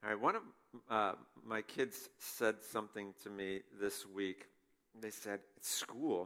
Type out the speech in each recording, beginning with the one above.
All right, one of my kids said something to me this week. They said, at school,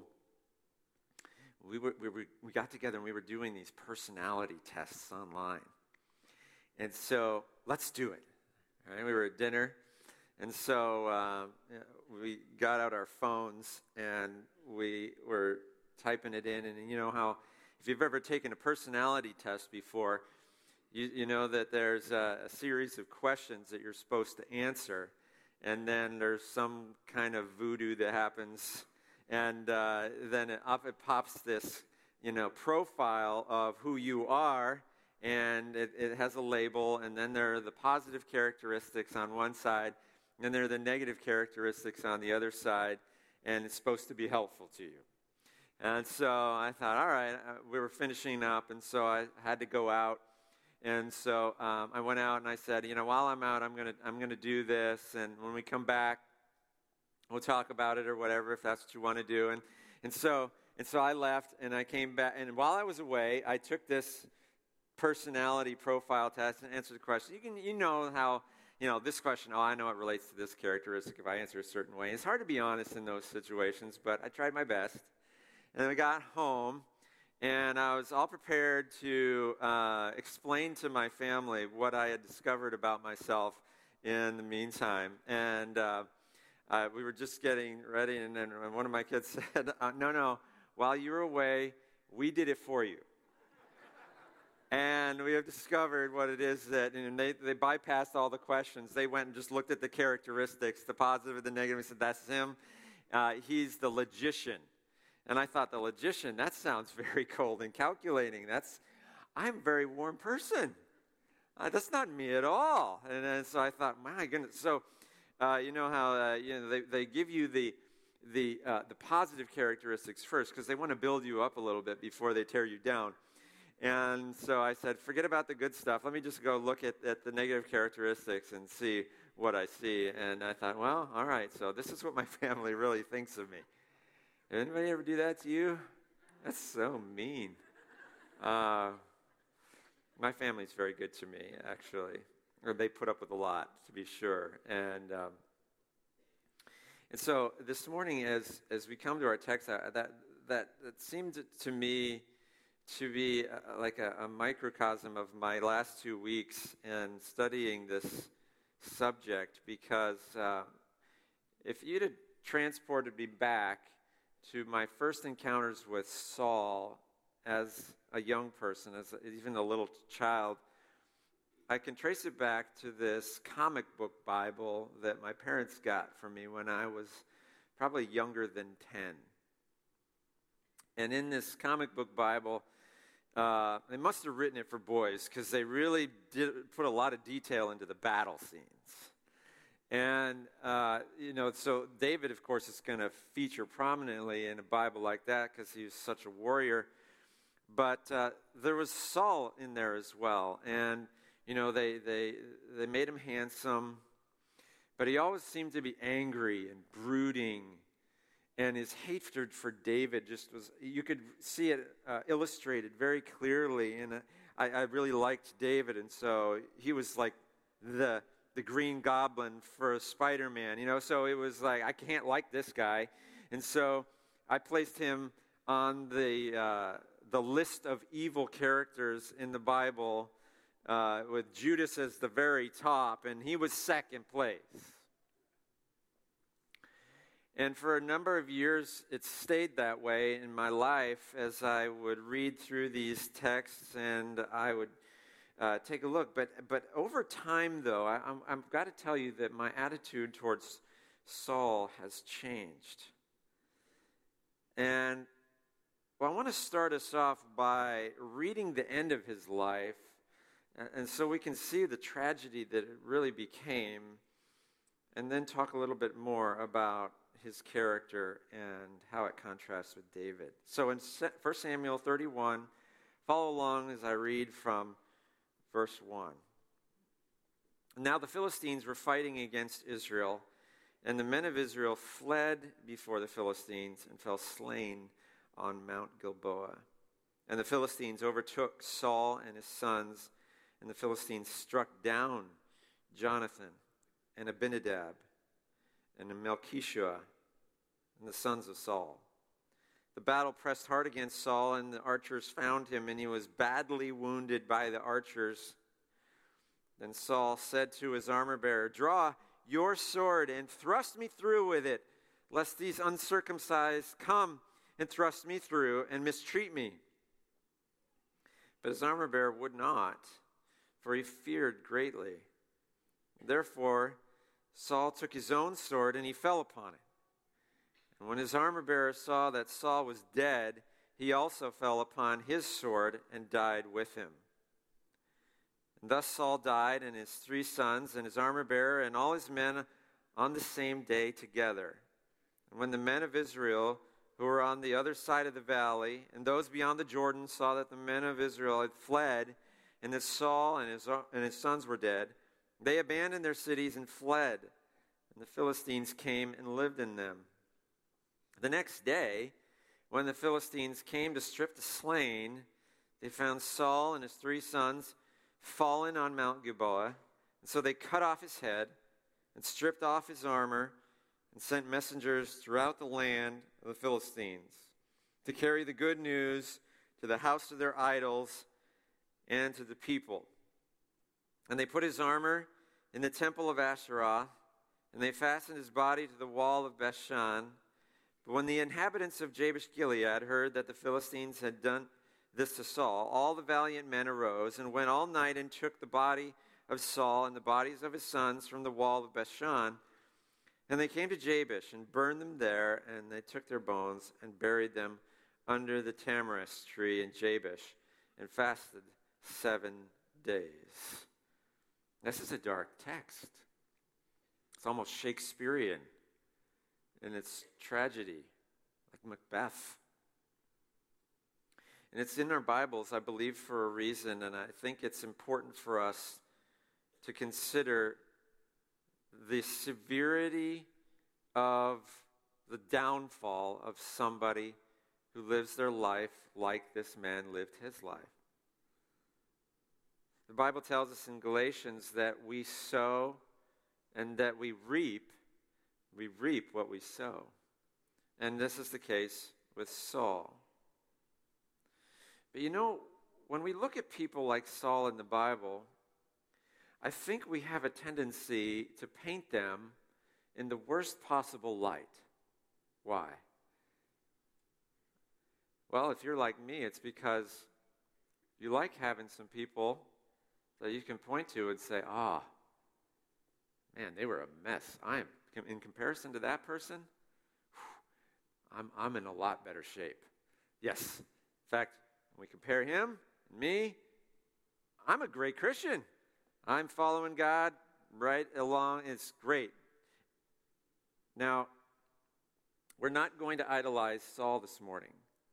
we got together and we were doing these personality tests online. And so, let's do it. All right, we were at dinner, and so we got out our phones and we were typing it in. And you know how, if you've ever taken a personality test before, you know that there's a series of questions that you're supposed to answer, and then there's some kind of voodoo that happens, and then it pops this, profile of who you are, and it has a label, and then there are the positive characteristics on one side, and then there are the negative characteristics on the other side, and it's supposed to be helpful to you. And so I thought, all right, we were finishing up, and so I had to go out. And so I went out and I said, while I'm out, I'm gonna do this, and when we come back, we'll talk about it or whatever, if that's what you want to do. And so I left, and I came back, and while I was away, I took this personality profile test and answered the question. You know how this question. Oh, I know it relates to this characteristic if I answer a certain way. It's hard to be honest in those situations, but I tried my best. And then we got home. And I was all prepared to explain to my family what I had discovered about myself in the meantime. And we were just getting ready, and then one of my kids said, no, while you were away, we did it for you. And we have discovered what it is that, and they bypassed all the questions. They went and just looked at the characteristics, the positive and the negative, and said, that's him. He's the logician. And I thought, the logician, that sounds very cold and calculating. I'm a very warm person. That's not me at all. And so I thought, my goodness. So, you know how they give you the positive characteristics first because they want to build you up a little bit before they tear you down. And so I said, forget about the good stuff. Let me just go look at the negative characteristics and see what I see. And I thought, well, all right, so this is what my family really thinks of me. Anybody ever do that to you? That's so mean. My family's very good to me, actually. Or they put up with a lot, to be sure. And so this morning, as we come to our text, that seemed to me to be like a microcosm of my last 2 weeks in studying this subject, because if you'd have transported me back to my first encounters with Saul as a young person, as even a little child, I can trace it back to this comic book Bible that my parents got for me when I was probably younger than 10. And in this comic book Bible, they must have written it for boys because they really did put a lot of detail into the battle scenes. And, so David, of course, is going to feature prominently in a Bible like that because he was such a warrior. But there was Saul in there as well. And, they made him handsome. But he always seemed to be angry and brooding. And his hatred for David just was, you could see it illustrated very clearly. And I really liked David. And so he was like the Green Goblin for Spider-Man, so it was like, I can't like this guy. And so I placed him on the list of evil characters in the Bible with Judas as the very top, and he was second place. And for a number of years, it stayed that way in my life as I would read through these texts and I would take a look. But over time, though, I've got to tell you that my attitude towards Saul has changed. And I want to start us off by reading the end of his life, and so we can see the tragedy that it really became, and then talk a little bit more about his character and how it contrasts with David. So in 1 Samuel 31, follow along as I read from Verse 1. Now the Philistines were fighting against Israel, and the men of Israel fled before the Philistines and fell slain on Mount Gilboa. And the Philistines overtook Saul and his sons, and the Philistines struck down Jonathan, and Abinadab, and Melchishua, and the sons of Saul. The battle pressed hard against Saul, and the archers found him, and he was badly wounded by the archers. Then Saul said to his armor-bearer, "Draw your sword and thrust me through with it, lest these uncircumcised come and thrust me through and mistreat me." But his armor-bearer would not, for he feared greatly. Therefore Saul took his own sword, and he fell upon it. And when his armor-bearer saw that Saul was dead, he also fell upon his sword and died with him. And thus Saul died, and his 3 sons, and his armor-bearer, and all his men on the same day together. And when the men of Israel, who were on the other side of the valley, and those beyond the Jordan, saw that the men of Israel had fled, and that Saul and his sons were dead, they abandoned their cities and fled, and the Philistines came and lived in them. The next day, when the Philistines came to strip the slain, they found Saul and his 3 sons fallen on Mount Gilboa. And so they cut off his head and stripped off his armor and sent messengers throughout the land of the Philistines to carry the good news to the house of their idols and to the people. And they put his armor in the temple of Asherah, and they fastened his body to the wall of Bethshan. But when the inhabitants of Jabesh Gilead heard that the Philistines had done this to Saul, all the valiant men arose and went all night and took the body of Saul and the bodies of his sons from the wall of Bethshan. And they came to Jabesh and burned them there, and they took their bones and buried them under the tamarisk tree in Jabesh and fasted 7 days. This is a dark text. It's almost Shakespearean in its tragedy, like Macbeth. And it's in our Bibles, I believe, for a reason, and I think it's important for us to consider the severity of the downfall of somebody who lives their life like this man lived his life. The Bible tells us in Galatians that we sow and that we reap what we sow. And this is the case with Saul. But you know, when we look at people like Saul in the Bible, I think we have a tendency to paint them in the worst possible light. Why? Well, if you're like me, it's because you like having some people that you can point to and say, man, they were a mess. In comparison to that person, I'm in a lot better shape. Yes. In fact, when we compare him and me, I'm a great Christian. I'm following God right along. It's great. Now, we're not going to idolize Saul this morning.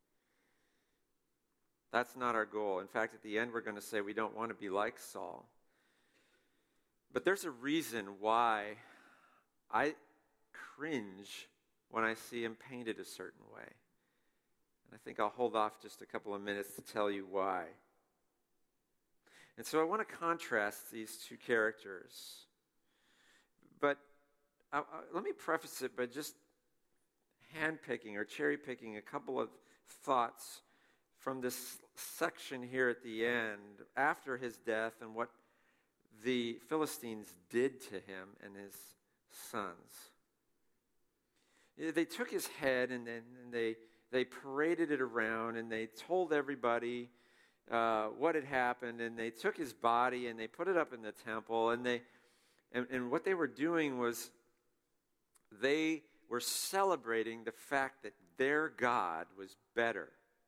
That's not our goal. In fact, at the end, we're going to say we don't want to be like Saul. But there's a reason why I cringe when I see him painted a certain way. And I think I'll hold off just a couple of minutes to tell you why. And so I want to contrast these 2 characters. But let me preface it by just handpicking or cherry-picking a couple of thoughts from this section here at the end, after his death and what the Philistines did to him and his sons. They took his head and then they paraded it around and they told everybody what had happened, and they took his body and they put it up in the temple, and what they were doing was they were celebrating the fact that their God was better.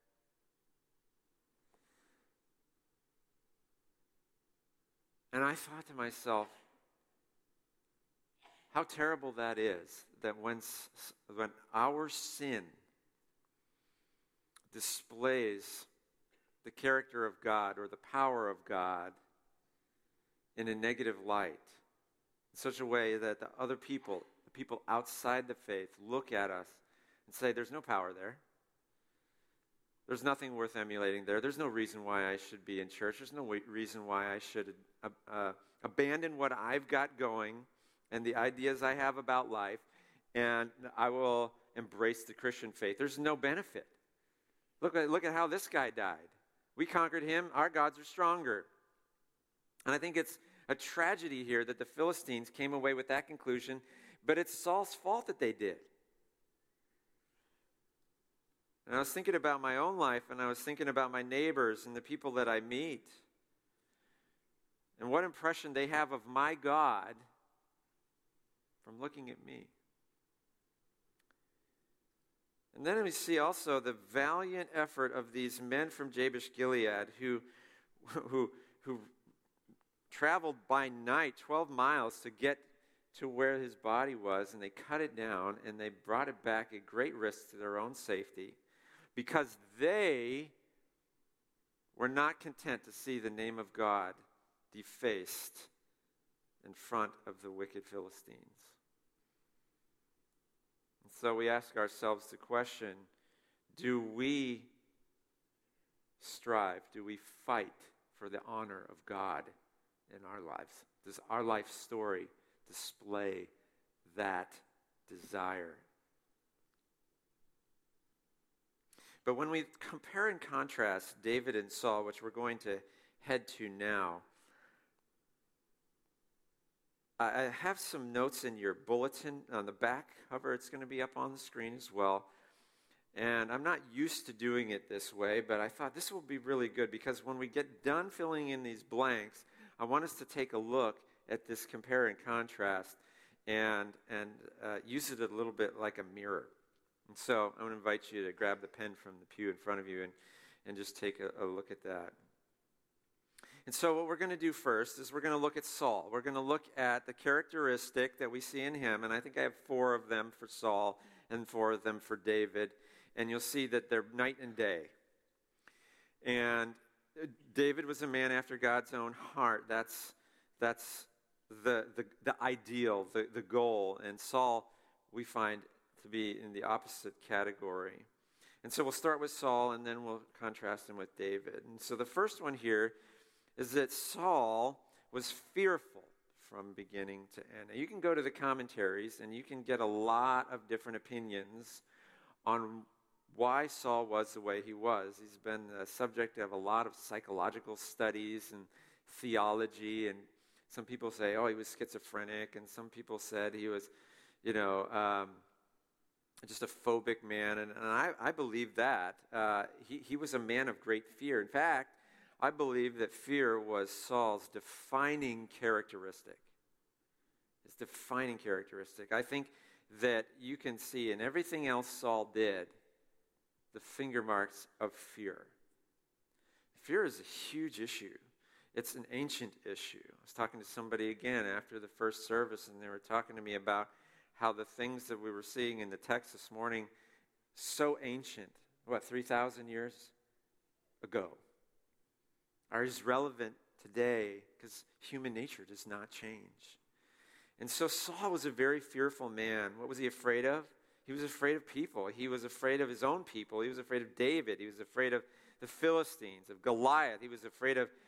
And I thought to myself, how terrible that is, that when our sin displays the character of God or the power of God in a negative light, in such a way that the other people, the people outside the faith, look at us and say, there's no power there. There's nothing worth emulating there. There's no reason why I should be in church. There's no reason why I should abandon what I've got going and the ideas I have about life, and I will embrace the Christian faith. There's no benefit. Look at how this guy died. We conquered him. Our gods are stronger. And I think it's a tragedy here that the Philistines came away with that conclusion, but it's Saul's fault that they did. And I was thinking about my own life, and I was thinking about my neighbors and the people that I meet, and what impression they have of my God from looking at me. And then we see also the valiant effort of these men from Jabesh Gilead who traveled by night 12 miles to get to where his body was, and they cut it down, and they brought it back at great risk to their own safety, because they were not content to see the name of God defaced in front of the wicked Philistines. And so we ask ourselves the question, do we strive, do we fight for the honor of God in our lives? Does our life story display that desire? But when we compare and contrast David and Saul, which we're going to head to now, I have some notes in your bulletin on the back cover. It's going to be up on the screen as well. And I'm not used to doing it this way, but I thought this will be really good because when we get done filling in these blanks, I want us to take a look at this compare and contrast and use it a little bit like a mirror. And so I'm going to invite you to grab the pen from the pew in front of you and just take a look at that. And so what we're going to do first is we're going to look at Saul. We're going to look at the characteristic that we see in him, and I think I have 4 of them for Saul and 4 of them for David, and you'll see that they're night and day. And David was a man after God's own heart. That's the ideal, the goal. And Saul, we find to be in the opposite category. And so we'll start with Saul, and then we'll contrast him with David. And so the first one here is that Saul was fearful from beginning to end. Now, you can go to the commentaries, and you can get a lot of different opinions on why Saul was the way he was. He's been the subject of a lot of psychological studies and theology, and some people say, oh, he was schizophrenic, and some people said he was, just a phobic man, and I believe that. He was a man of great fear. In fact, I believe that fear was Saul's defining characteristic. His defining characteristic. I think that you can see in everything else Saul did the finger marks of fear. Fear is a huge issue. It's an ancient issue. I was talking to somebody again after the first service, and they were talking to me about how the things that we were seeing in the text this morning, so ancient, 3,000 years ago, are as relevant today because human nature does not change. And so Saul was a very fearful man. What was he afraid of? He was afraid of people. He was afraid of his own people. He was afraid of David. He was afraid of the Philistines, of Goliath. He was afraid of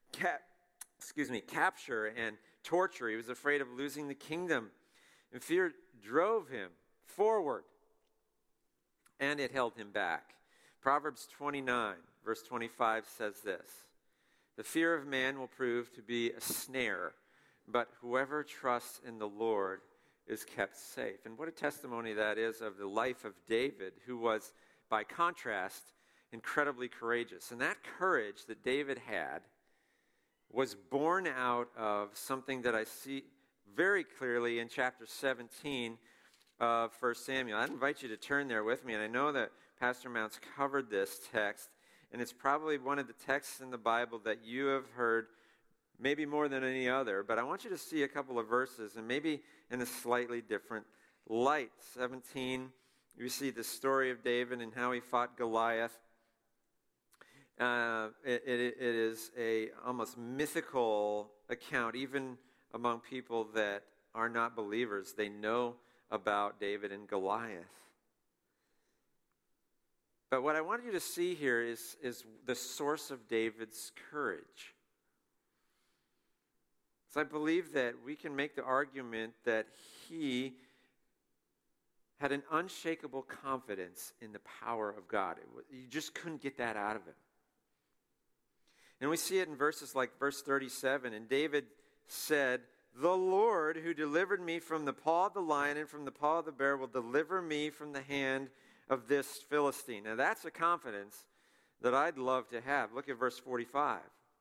capture and torture. He was afraid of losing the kingdom. And fear drove him forward, and it held him back. Proverbs 29, verse 25 says this: the fear of man will prove to be a snare, but whoever trusts in the Lord is kept safe. And what a testimony that is of the life of David, who was, by contrast, incredibly courageous. And that courage that David had was born out of something that I see very clearly in chapter 17 of 1 Samuel. I'd invite you to turn there with me, and I know that Pastor Mounts covered this text, and it's probably one of the texts in the Bible that you have heard maybe more than any other, but I want you to see a couple of verses, and maybe in a slightly different light. 17, you see the story of David and how he fought Goliath. It is a almost mythical account, even among people that are not believers. They know about David and Goliath. But what I want you to see here is the source of David's courage. So I believe that we can make the argument that he had an unshakable confidence in the power of God. You just couldn't get that out of him. And we see it in verses like verse 37. And David said, "The Lord who delivered me from the paw of the lion and from the paw of the bear will deliver me from the hand of this Philistine." Now that's a confidence that I'd love to have. Look at verse 45.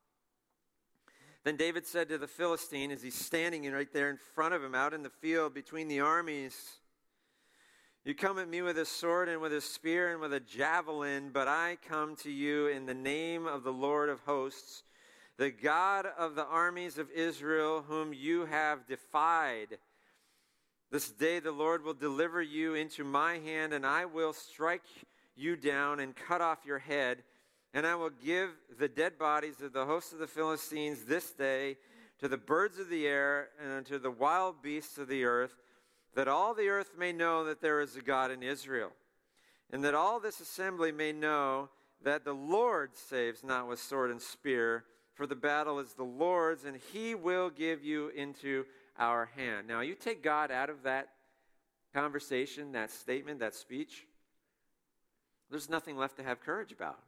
Then David said to the Philistine, as he's standing right there in front of him out in the field between the armies, "You come at me with a sword and with a spear and with a javelin, but I come to you in the name of the Lord of hosts, the God of the armies of Israel, whom you have defied. This day the Lord will deliver you into my hand, and I will strike you down and cut off your head, and I will give the dead bodies of the host of the Philistines this day to the birds of the air and unto the wild beasts of the earth, that all the earth may know that there is a God in Israel, and that all this assembly may know that the Lord saves not with sword and spear, for the battle is the Lord's, and he will give you into our hand." Now, you take God out of that conversation, that statement, that speech, there's nothing left to have courage about.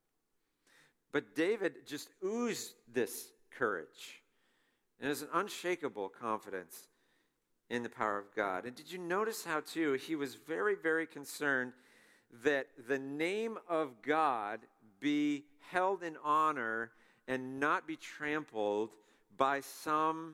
But David just oozed this courage, and there's an unshakable confidence in the power of God. And did you notice how, too, he was very, very concerned that the name of God be held in honor and not be trampled by some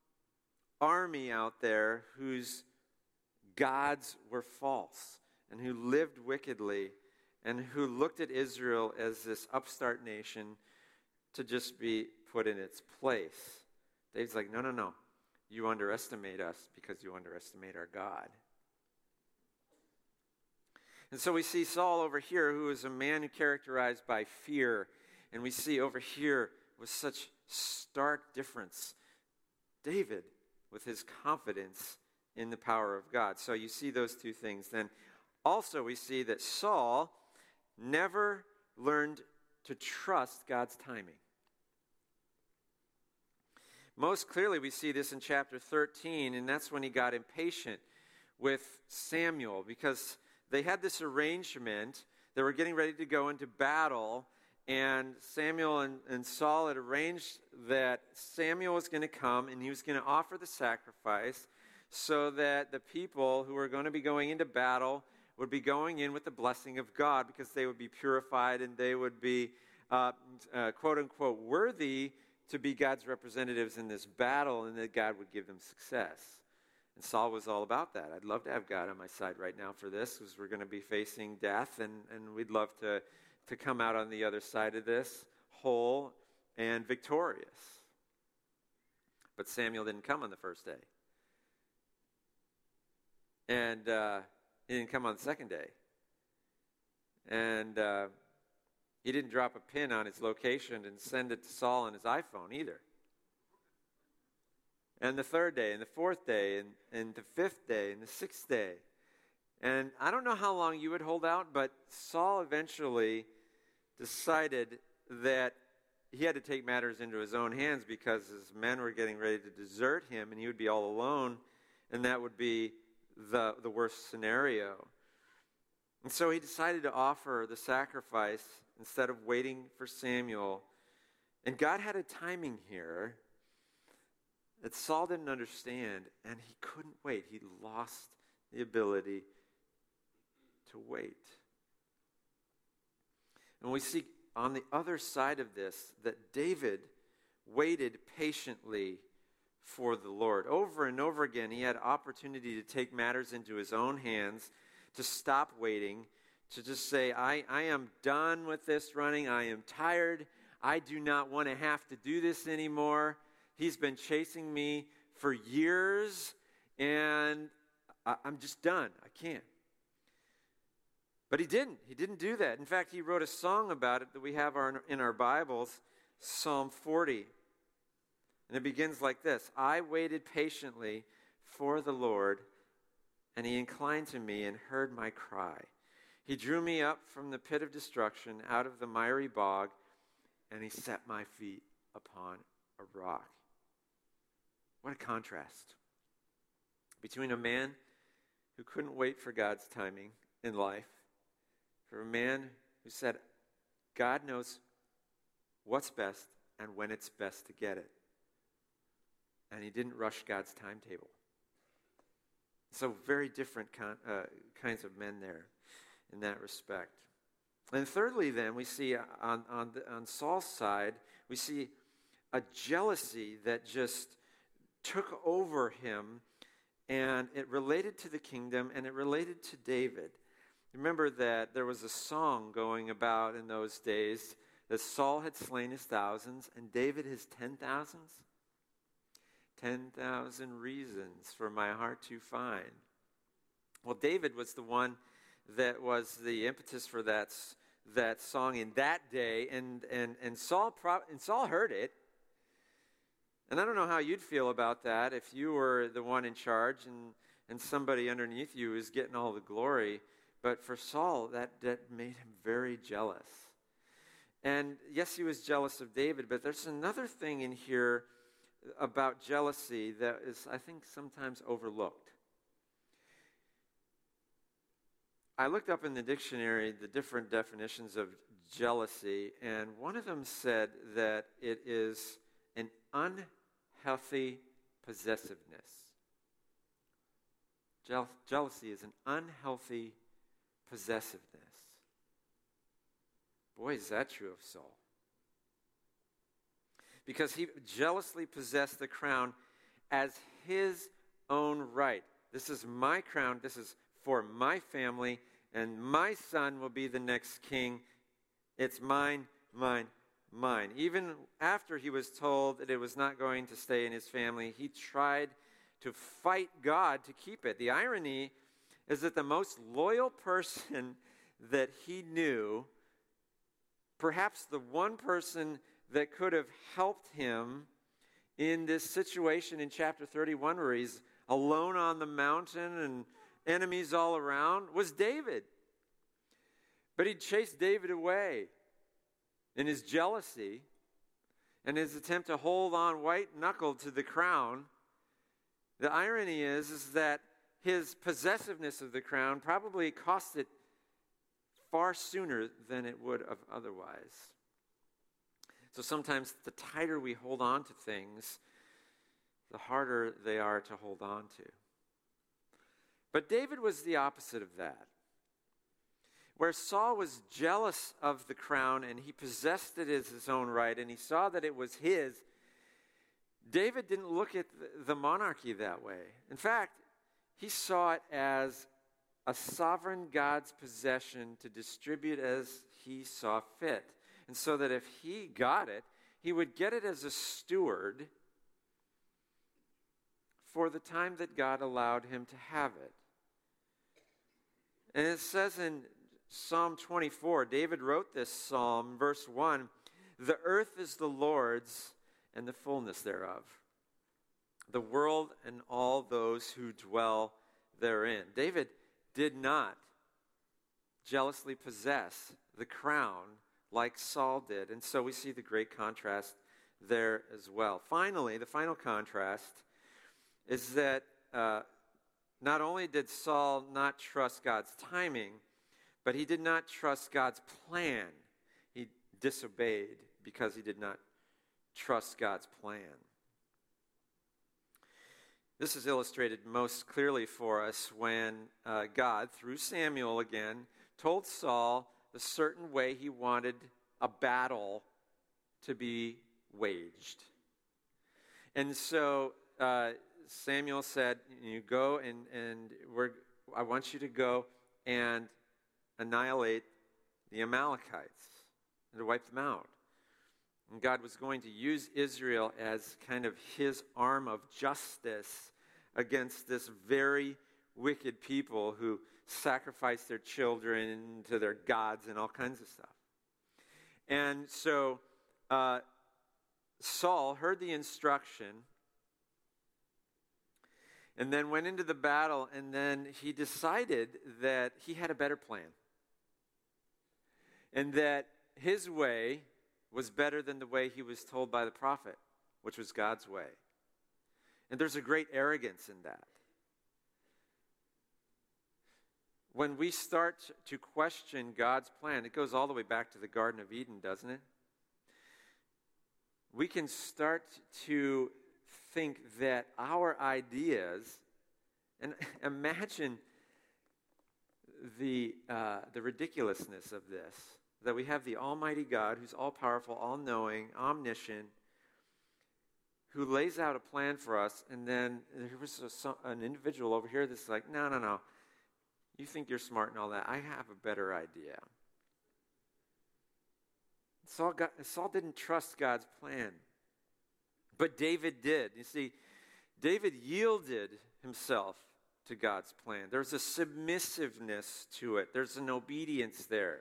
army out there whose gods were false and who lived wickedly and who looked at Israel as this upstart nation to just be put in its place. David's like, no. You underestimate us because you underestimate our God. And so we see Saul over here, who is a man who characterized by fear. And we see over here with such stark difference, David with his confidence in the power of God. So you see those two things. Then also we see that Saul never learned to trust God's timing. Most clearly, we see this in chapter 13, and that's when he got impatient with Samuel, because they had this arrangement. They were getting ready to go into battle, and Samuel and Saul had arranged that Samuel was going to come, and he was going to offer the sacrifice so that the people who were going to be going into battle would be going in with the blessing of God, because they would be purified and they would be, quote-unquote, worthy to be God's representatives in this battle, and that God would give them success. And Saul was all about that. I'd love to have God on my side right now for this, because we're going to be facing death, and we'd love to come out on the other side of this whole and victorious. But Samuel didn't come on the first day. And he didn't come on the second day. And he didn't drop a pin on his location and send it to Saul on his iPhone either. And the third day, and the fourth day, and the fifth day, and the sixth day. And I don't know how long you would hold out, but Saul eventually decided that he had to take matters into his own hands, because his men were getting ready to desert him, and he would be all alone, and that would be the worst scenario. And so he decided to offer the sacrifice instead of waiting for Samuel. And God had a timing here that Saul didn't understand, and he couldn't wait. He lost the ability to wait. And we see on the other side of this that David waited patiently for the Lord. Over and over again, he had opportunity to take matters into his own hands, to stop waiting, to just say, I am done with this running. I am tired. I do not want to have to do this anymore. He's been chasing me for years, and I'm just done. I can't. But he didn't. He didn't do that. In fact, he wrote a song about it that we have in our Bibles, Psalm 40. And it begins like this: "I waited patiently for the Lord, and he inclined to me and heard my cry. He drew me up from the pit of destruction, out of the miry bog, and he set my feet upon a rock. What a contrast between a man who couldn't wait for God's timing in life, for a man who said, God knows what's best and when it's best to get it. And he didn't rush God's timetable. So very different kinds of men there in that respect. And thirdly, then, we see on Saul's side, we see a jealousy that just took over him, and it related to the kingdom, and it related to David. Remember that there was a song going about in those days that Saul had slain his thousands and David his 10,000s. 10,000 reasons for my heart to find. Well, David was the one that was the impetus for that song in that day, and Saul heard it. And I don't know how you'd feel about that if you were the one in charge and somebody underneath you is getting all the glory. But for Saul, that made him very jealous. And yes, he was jealous of David, but there's another thing in here about jealousy that is, I think, sometimes overlooked. I looked up in the dictionary the different definitions of jealousy, and one of them said that it is an unhealthy possessiveness. Jealousy is an unhealthy possessiveness. Boy, is that true of Saul. Because he jealously possessed the crown as his own right. This is my crown. This is for my family, and my son will be the next king. It's mine, mine, mine. Even after he was told that it was not going to stay in his family, he tried to fight God to keep it. The irony is that the most loyal person that he knew, perhaps the one person that could have helped him in this situation in chapter 31 where he's alone on the mountain and enemies all around, was David. But he chased David away in his jealousy and his attempt to hold on white-knuckled to the crown. The irony is that his possessiveness of the crown probably cost it far sooner than it would have otherwise. So sometimes the tighter we hold on to things, the harder they are to hold on to. But David was the opposite of that. Where Saul was jealous of the crown and he possessed it as his own right and he saw that it was his, David didn't look at the monarchy that way. In fact, he saw it as a sovereign God's possession to distribute as he saw fit. And so that if he got it, he would get it as a steward for the time that God allowed him to have it. And it says in Psalm 24, David wrote this psalm, verse 1, "The earth is the Lord's and the fullness thereof, the world and all those who dwell therein." David did not jealously possess the crown like Saul did. And so we see the great contrast there as well. Finally, the final contrast is that not only did Saul not trust God's timing, but he did not trust God's plan. He disobeyed because he did not trust God's plan. This is illustrated most clearly for us when God, through Samuel again, told Saul the certain way he wanted a battle to be waged. And so Samuel said, "You go and I want you to go and annihilate the Amalekites and to wipe them out." And God was going to use Israel as kind of his arm of justice against this very wicked people who sacrificed their children to their gods and all kinds of stuff. And so Saul heard the instruction and then went into the battle, and then he decided that he had a better plan. and that his way was better than the way he was told by the prophet, which was God's way. And there's a great arrogance in that. When we start to question God's plan, it goes all the way back to the Garden of Eden, doesn't it? We can start to think that our ideas, and imagine the ridiculousness of this, that we have the Almighty God who's all-powerful, all-knowing, omniscient, who lays out a plan for us, and then there was an individual over here that's like, no, you think you're smart and all that. I have a better idea. Saul didn't trust God's plan, but David did. You see, David yielded himself to God's plan. There's a submissiveness to it. There's an obedience there.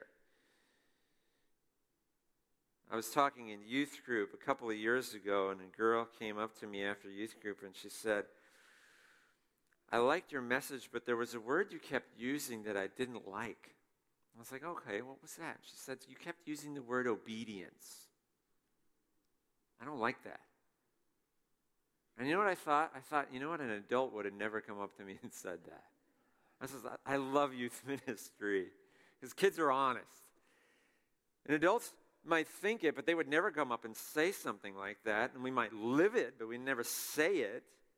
I was talking in youth group a couple of years ago, and a girl came up to me after youth group, and she said, I liked your message, but there was a word you kept using that I didn't like. I was like, okay, what was that? She said, you kept using the word obedience. I don't like that. And you know what I thought? I thought, you know what? An adult would have never come up to me and said that. I said, I love youth ministry because kids are honest. And adults might think it, but they would never come up and say something like that. And we might live it, but we never say it.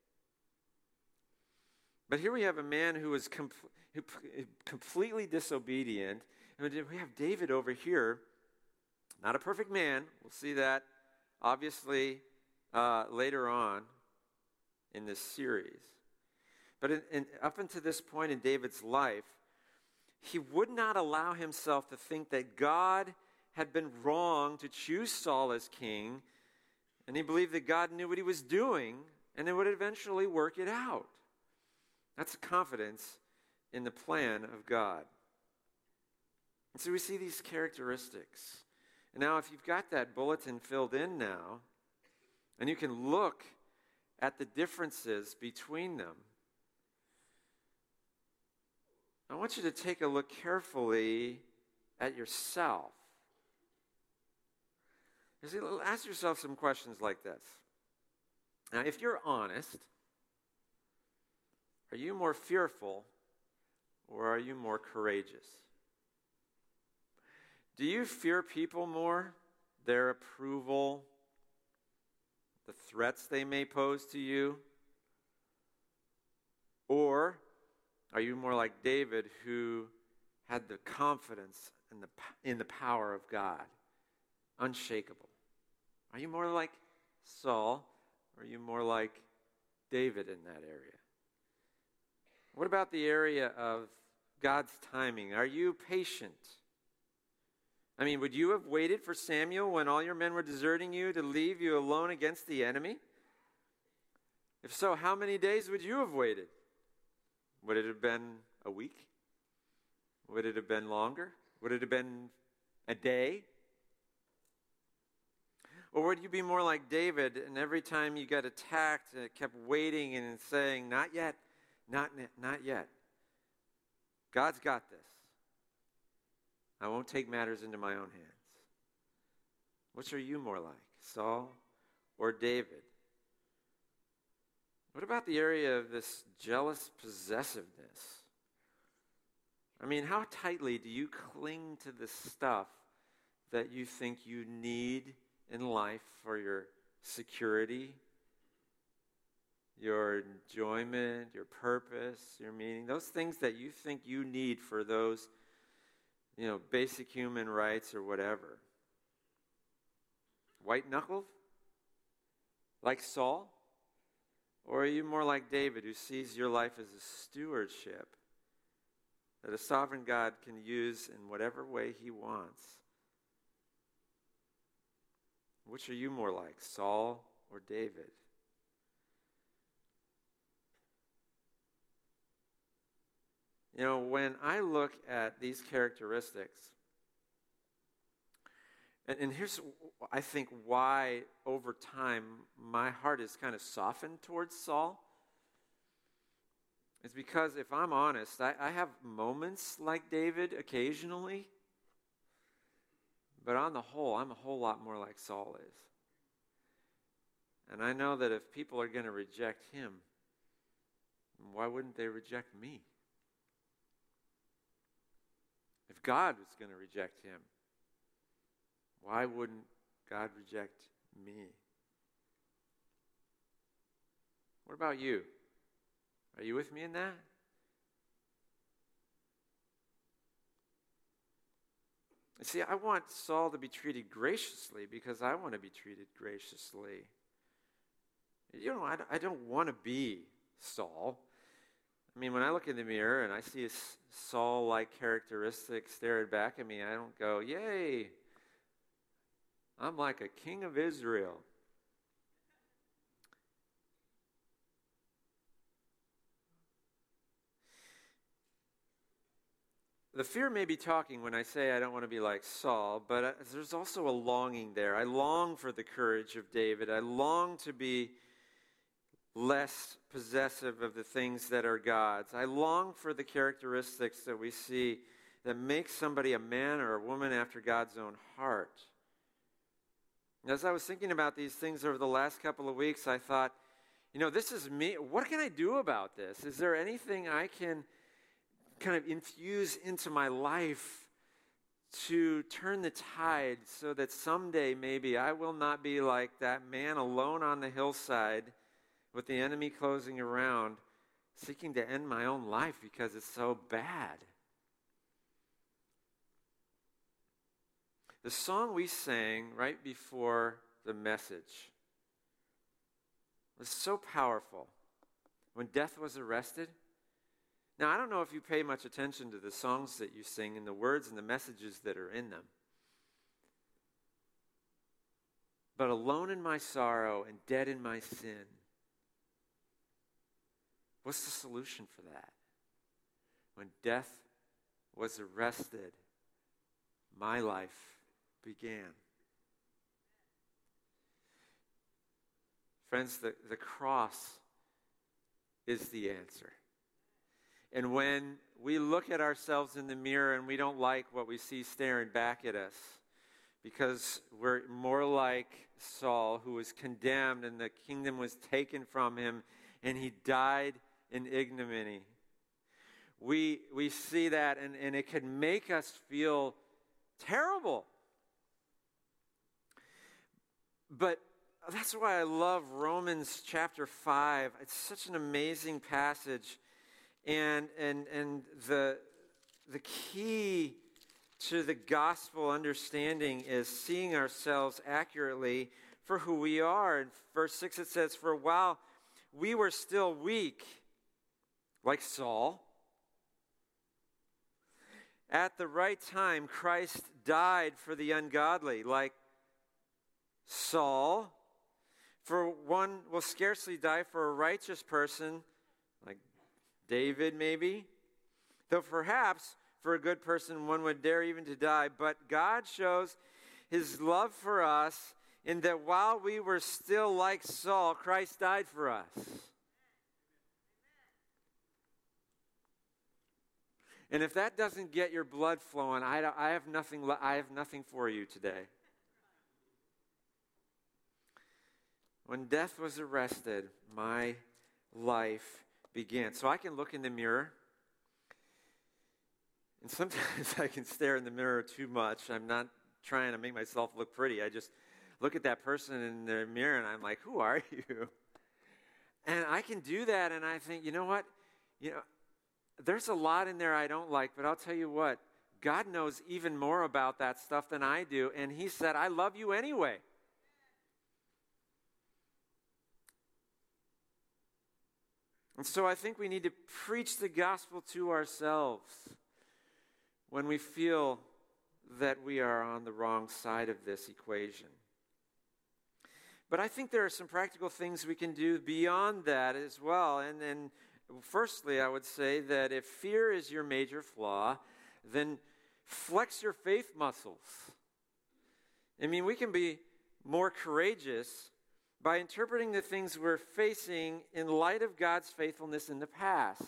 But here we have a man who was completely disobedient. And we have David over here, not a perfect man. We'll see that, obviously, later on in this series. But up until this point in David's life, he would not allow himself to think that God had been wrong to choose Saul as king, and he believed that God knew what he was doing, and it would eventually work it out. That's a confidence in the plan of God. And so we see these characteristics. And now if you've got that bulletin filled in now, and you can look at the differences between them, I want you to take a look carefully at yourself. You see, ask yourself some questions like this. Now, if you're honest, are you more fearful or are you more courageous? Do you fear people more, their approval, the threats they may pose to you? Or are you more like David, who had the confidence in the power of God, unshakable? Are you more like Saul, or are you more like David in that area? What about the area of God's timing? Are you patient? I mean, would you have waited for Samuel when all your men were deserting you to leave you alone against the enemy? If so, how many days would you have waited? Would it have been a week? Would it have been longer? Would it have been a day? Or would you be more like David, and every time you got attacked, it kept waiting and saying, not yet, not yet. God's got this. I won't take matters into my own hands. Which are you more like, Saul or David? What about the area of this jealous possessiveness? I mean, how tightly do you cling to the stuff that you think you need in life for your security, your enjoyment, your purpose, your meaning, those things that you think you need for those, basic human rights or whatever? White-knuckled? Like Saul? Or are you more like David, who sees your life as a stewardship that a sovereign God can use in whatever way he wants? Which are you more like, Saul or David? When I look at these characteristics, and here's, I think, why over time my heart is kind of softened towards Saul. It's because, if I'm honest, I have moments like David occasionally But on the whole, I'm a whole lot more like Saul is. And I know that if people are going to reject him, why wouldn't they reject me? If God was going to reject him, why wouldn't God reject me? What about you? Are you with me in that? See, I want Saul to be treated graciously because I want to be treated graciously. You know, I don't want to be Saul. I mean, when I look in the mirror and I see a Saul-like characteristic staring back at me, I don't go, yay, I'm like a king of Israel. The fear may be talking when I say I don't want to be like Saul, but there's also a longing there. I long for the courage of David. I long to be less possessive of the things that are God's. I long for the characteristics that we see that make somebody a man or a woman after God's own heart. As I was thinking about these things over the last couple of weeks, I thought, you know, this is me. What can I do about this? Is there anything I can kind of infuse into my life to turn the tide so that someday maybe I will not be like that man alone on the hillside with the enemy closing around, seeking to end my own life because it's so bad. The song we sang right before the message was so powerful. When death was arrested. Now, I don't know if you pay much attention to the songs that you sing and the words and the messages that are in them. But alone in my sorrow and dead in my sin. What's the solution for that? When death was arrested, my life began. Friends, the cross is the answer. And when we look at ourselves in the mirror and we don't like what we see staring back at us, because we're more like Saul, who was condemned and the kingdom was taken from him and he died in ignominy. We see that and it can make us feel terrible. But that's why I love Romans chapter 5. It's such an amazing passage. And the key to the gospel understanding is seeing ourselves accurately for who we are. In verse 6 it says, "For while we were still weak, like Saul, at the right time Christ died for the ungodly, like Saul. For one will scarcely die for a righteous person, like David maybe, though perhaps for a good person one would dare even to die. But God shows his love for us in that while we were still like Saul, Christ died for us." And if that doesn't get your blood flowing, I have nothing for you today. When death was arrested, my life began. So I can look in the mirror, and sometimes I can stare in the mirror too much. I'm not trying to make myself look pretty. I just look at that person in the mirror, and I'm like, who are you? And I can do that, and I think, you know what? There's a lot in there I don't like, but I'll tell you what. God knows even more about that stuff than I do, and he said, I love you anyway. And so I think we need to preach the gospel to ourselves when we feel that we are on the wrong side of this equation. But I think there are some practical things we can do beyond that as well. And firstly, I would say that if fear is your major flaw, then flex your faith muscles. I mean, we can be more courageous by interpreting the things we're facing in light of God's faithfulness in the past.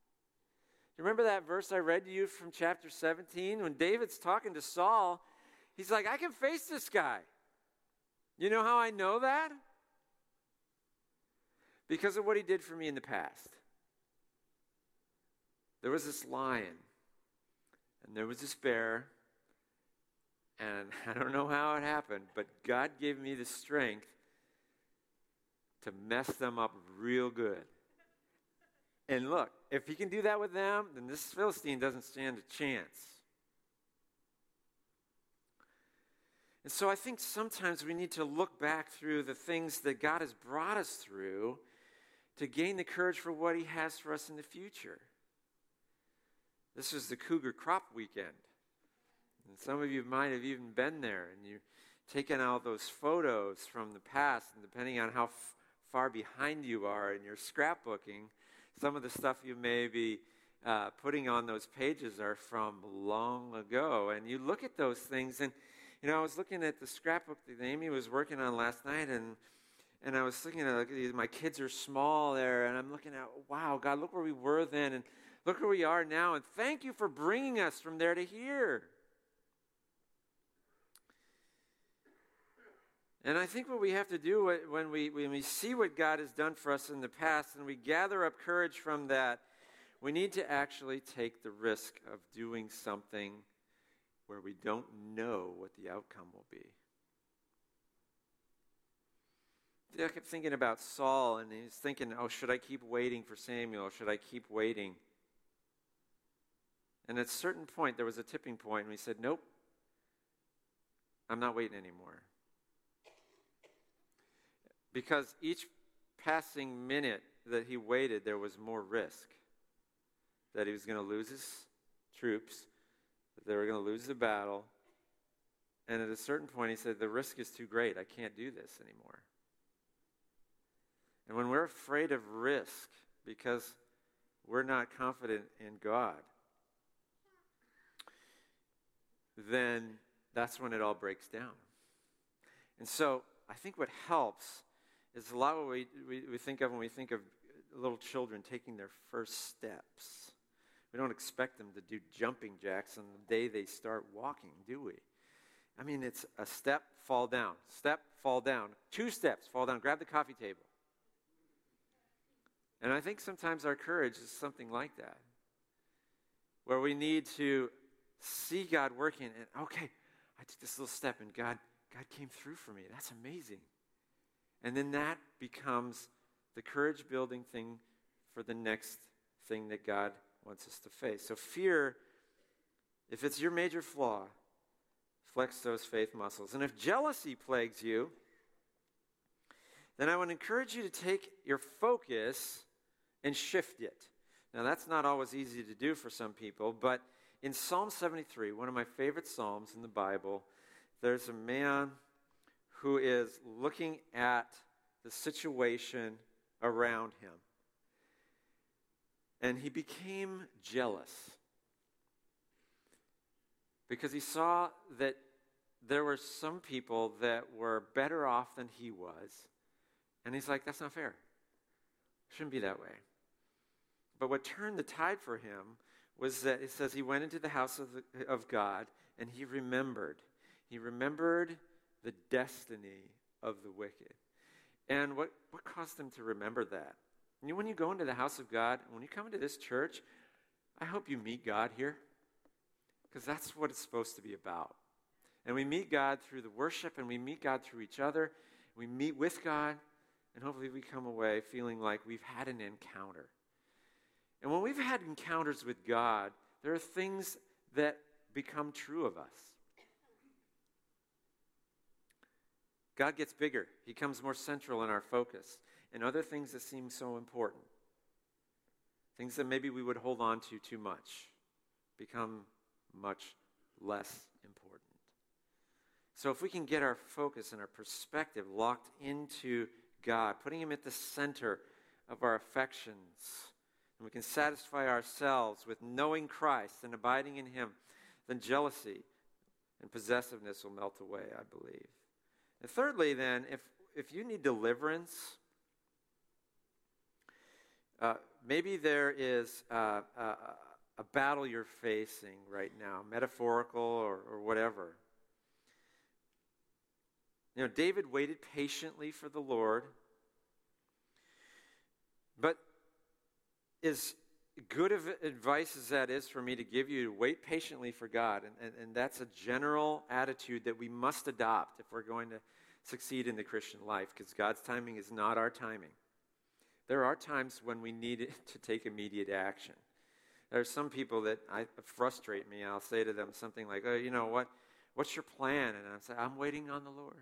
Remember that verse I read to you from chapter 17? When David's talking to Saul, He's like, I can face this guy. You know how I know that? Because of what he did for me in the past. There was this lion, and there was this bear, and I don't know how it happened, but God gave me the strength to mess them up real good. And look, if he can do that with them, then this Philistine doesn't stand a chance. And so I think sometimes we need to look back through the things that God has brought us through to gain the courage for what he has for us in the future. This was the Cougar Crop Weekend. And some of you might have even been there, and you've taken out those photos from the past, and depending on how far behind you are in your scrapbooking, some of the stuff you may be putting on those pages are from long ago. And you look at those things, and I was looking at the scrapbook that Amy was working on last night, and I was looking at my kids are small there, and I'm looking at, wow, God, look where we were then, and look where we are now, and thank you for bringing us from there to here. And I think what we have to do when we see what God has done for us in the past and we gather up courage from that, we need to actually take the risk of doing something where we don't know what the outcome will be. I kept thinking about Saul, and he's thinking, should I keep waiting for Samuel? Should I keep waiting? And at a certain point, there was a tipping point, and he said, nope, I'm not waiting anymore. Because each passing minute that he waited, there was more risk. That he was going to lose his troops, that they were going to lose the battle. And at a certain point, he said, the risk is too great. I can't do this anymore. And when we're afraid of risk because we're not confident in God, then that's when it all breaks down. And so I think what helps is a lot what we think of when we think of little children taking their first steps. We don't expect them to do jumping jacks on the day they start walking, do we? I mean, it's a step, fall down, 2 steps, fall down, grab the coffee table. And I think sometimes our courage is something like that, where we need to see God working, and okay, I took this little step, and God came through for me. That's amazing. And then that becomes the courage-building thing for the next thing that God wants us to face. So fear, if it's your major flaw, flex those faith muscles. And if jealousy plagues you, then I would encourage you to take your focus and shift it. Now, that's not always easy to do for some people, but in Psalm 73, one of my favorite psalms in the Bible, there's a man who is looking at the situation around him. And he became jealous because he saw that there were some people that were better off than he was. And he's like, that's not fair. It shouldn't be that way. But what turned the tide for him was that it says he went into the house of God and he remembered. He remembered the destiny of the wicked. And what caused him to remember that? When you go into the house of God, when you come into this church, I hope you meet God here, because that's what it's supposed to be about. And we meet God through the worship, and we meet God through each other. We meet with God, and hopefully we come away feeling like we've had an encounter. And when we've had encounters with God, there are things that become true of us. God gets bigger. He becomes more central in our focus. And other things that seem so important, things that maybe we would hold on to too much, become much less important. So if we can get our focus and our perspective locked into God, putting him at the center of our affections, and we can satisfy ourselves with knowing Christ and abiding in him, then jealousy and possessiveness will melt away, I believe. And thirdly, then, if you need deliverance, maybe there is a battle you're facing right now, metaphorical or whatever. David waited patiently for the Lord, but as good of advice as that is for me to give you, wait patiently for God, and that's a general attitude that we must adopt if we're going to succeed in the Christian life, because God's timing is not our timing. There are times when we need to take immediate action. There are some people that frustrate me. I'll say to them something like, "Oh, you know what? What's your plan?" And I'll say, "I'm waiting on the Lord."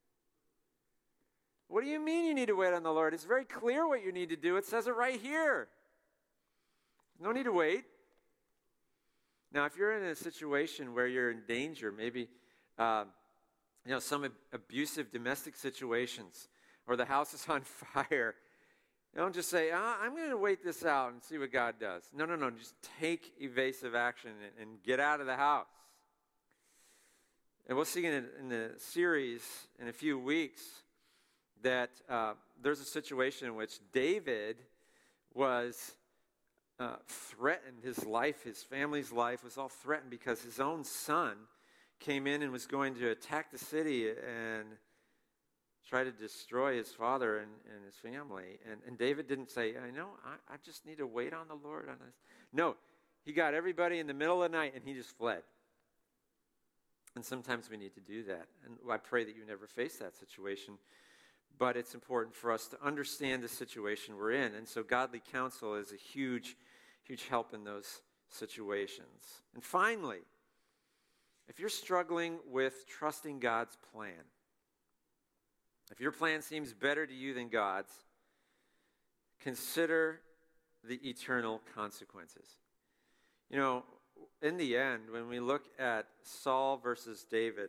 What do you mean you need to wait on the Lord? It's very clear what you need to do. It says it right here. No need to wait. Now, if you're in a situation where you're in danger, maybe some abusive domestic situations, or the house is on fire, don't just say, I'm going to wait this out and see what God does. No. Just take evasive action and get out of the house. And we'll see in the series in a few weeks that there's a situation in which David was threatened. His life, his family's life was all threatened because his own son came in and was going to attack the city and try to destroy his father and his family. And David didn't say, I just need to wait on the Lord on this. No, he got everybody in the middle of the night and he just fled. And sometimes we need to do that. And I pray that you never face that situation. But it's important for us to understand the situation we're in. And so godly counsel is a huge, huge help in those situations. And finally, if you're struggling with trusting God's plan, if your plan seems better to you than God's, consider the eternal consequences. In the end, when we look at Saul versus David,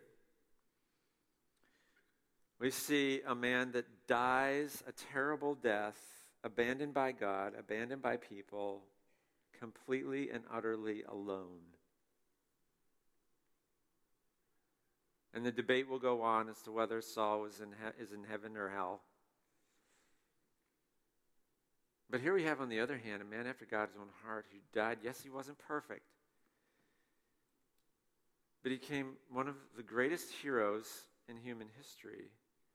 we see a man that dies a terrible death, abandoned by God, abandoned by people, completely and utterly alone. And the debate will go on as to whether Saul is in heaven or hell. But here we have, on the other hand, a man after God's own heart who died. Yes, he wasn't perfect, but he became one of the greatest heroes in human history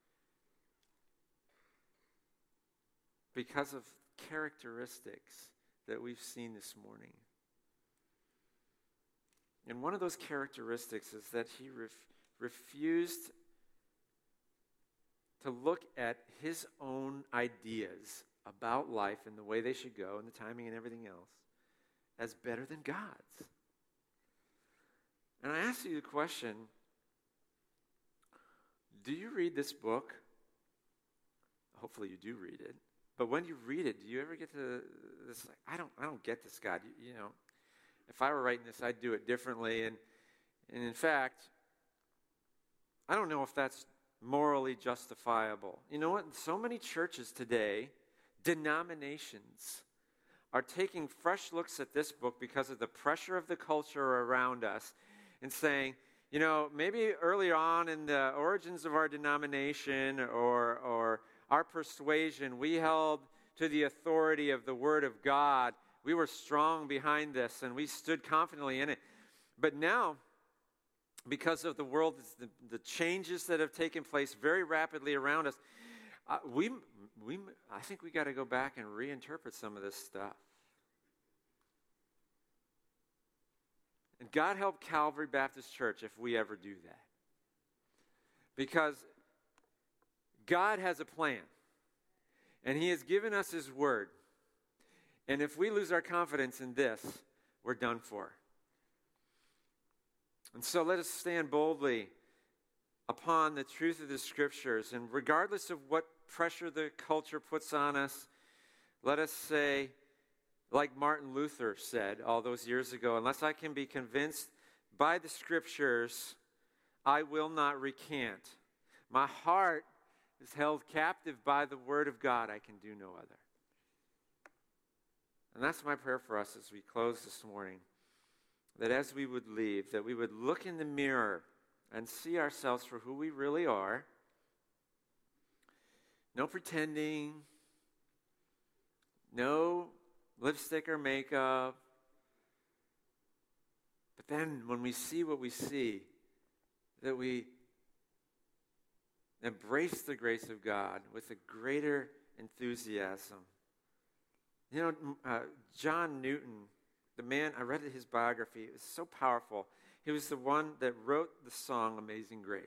because of characteristics that we've seen this morning. And one of those characteristics is that he refused to look at his own ideas about life and the way they should go and the timing and everything else as better than God's. And I ask you the question, do you read this book? Hopefully you do read it. But when you read it, do you ever get to this, like, I don't get this, God. If I were writing this, I'd do it differently. And in fact, I don't know if that's morally justifiable. You know what? So many churches today, denominations, are taking fresh looks at this book because of the pressure of the culture around us and saying, maybe early on in the origins of our denomination or our persuasion, we held to the authority of the Word of God. We were strong behind this, and we stood confidently in it. But now, because of the world, the changes that have taken place very rapidly around us, I think we got to go back and reinterpret some of this stuff. And God help Calvary Baptist Church if we ever do that. Because God has a plan. And He has given us His Word. And if we lose our confidence in this, we're done for. And so let us stand boldly upon the truth of the Scriptures. And regardless of what pressure the culture puts on us, let us say, like Martin Luther said all those years ago, unless I can be convinced by the Scriptures, I will not recant. My heart is held captive by the Word of God. I can do no other. And that's my prayer for us as we close this morning, that as we would leave, that we would look in the mirror and see ourselves for who we really are. No pretending, no lipstick or makeup. But then when we see what we see, that we embrace the grace of God with a greater enthusiasm. You know, John Newton, the man, I read his biography. It was so powerful. He was the one that wrote the song Amazing Grace.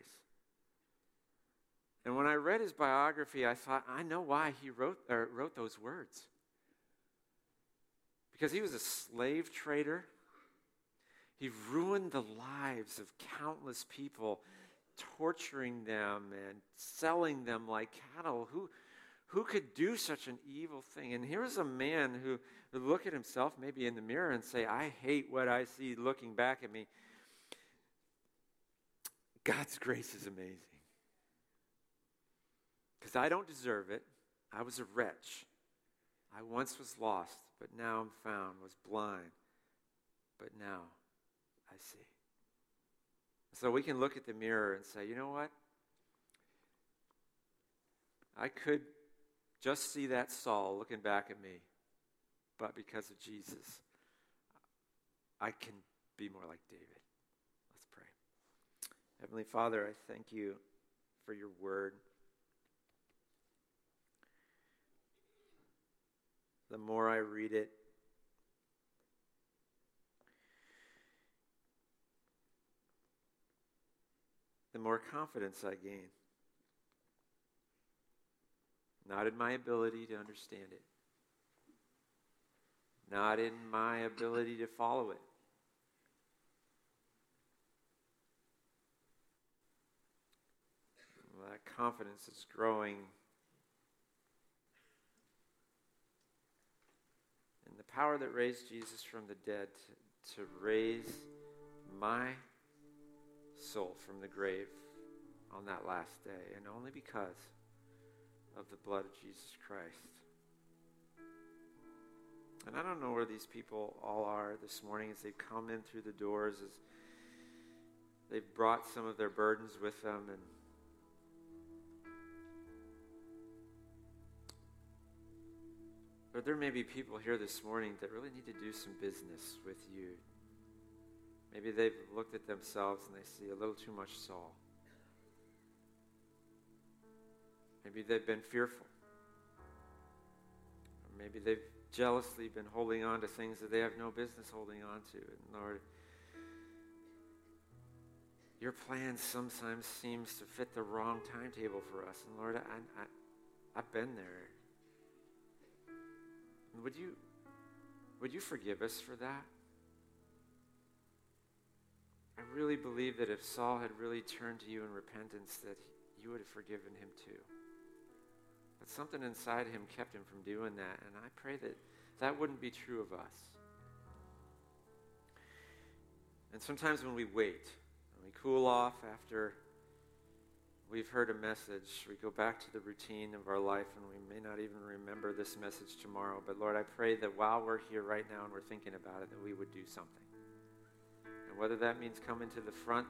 And when I read his biography, I thought, I know why he wrote those words. Because he was a slave trader. He ruined the lives of countless people, torturing them and selling them like cattle. Who could do such an evil thing? And here's a man who would look at himself maybe in the mirror and say, I hate what I see looking back at me. God's grace is amazing. Because I don't deserve it. I was a wretch. I once was lost, but now I'm found, was blind, but now I see. So we can look at the mirror and say, you know what? I could just see that Saul looking back at me, but because of Jesus, I can be more like David. Let's pray. Heavenly Father, I thank you for your word. The more I read it, the more confidence I gain. Not in my ability to understand it. Not in my ability to follow it. That confidence is growing in the power that raised Jesus from the dead to raise my soul from the grave on that last day, and only because of the blood of Jesus Christ. And I don't know where these people all are this morning as they've come in through the doors, as they've brought some of their burdens with them, and but there may be people here this morning that really need to do some business with you. Maybe they've looked at themselves and they see a little too much Saul. Maybe they've been fearful. Or maybe they've jealously been holding on to things that they have no business holding on to. And Lord, your plan sometimes seems to fit the wrong timetable for us. And Lord, I've been there. And would you forgive us for that? I really believe that if Saul had really turned to you in repentance, that you would have forgiven him too. But something inside him kept him from doing that, and I pray that that wouldn't be true of us. And sometimes when we wait, when we cool off after we've heard a message, we go back to the routine of our life, and we may not even remember this message tomorrow. But Lord, I pray that while we're here right now and we're thinking about it, that we would do something. And whether that means coming to the front,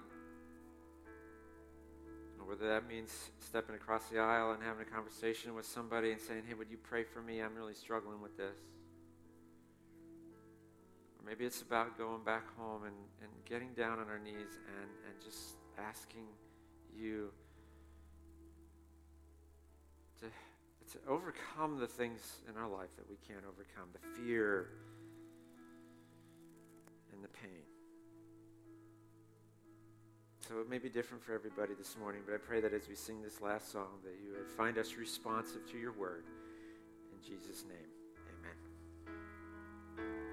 or whether that means stepping across the aisle and having a conversation with somebody and saying, hey, would you pray for me? I'm really struggling with this. Or maybe it's about going back home and getting down on our knees and just asking you to overcome the things in our life that we can't overcome, the fear and the pain. So it may be different for everybody this morning, but I pray that as we sing this last song, that you would find us responsive to your word. In Jesus' name.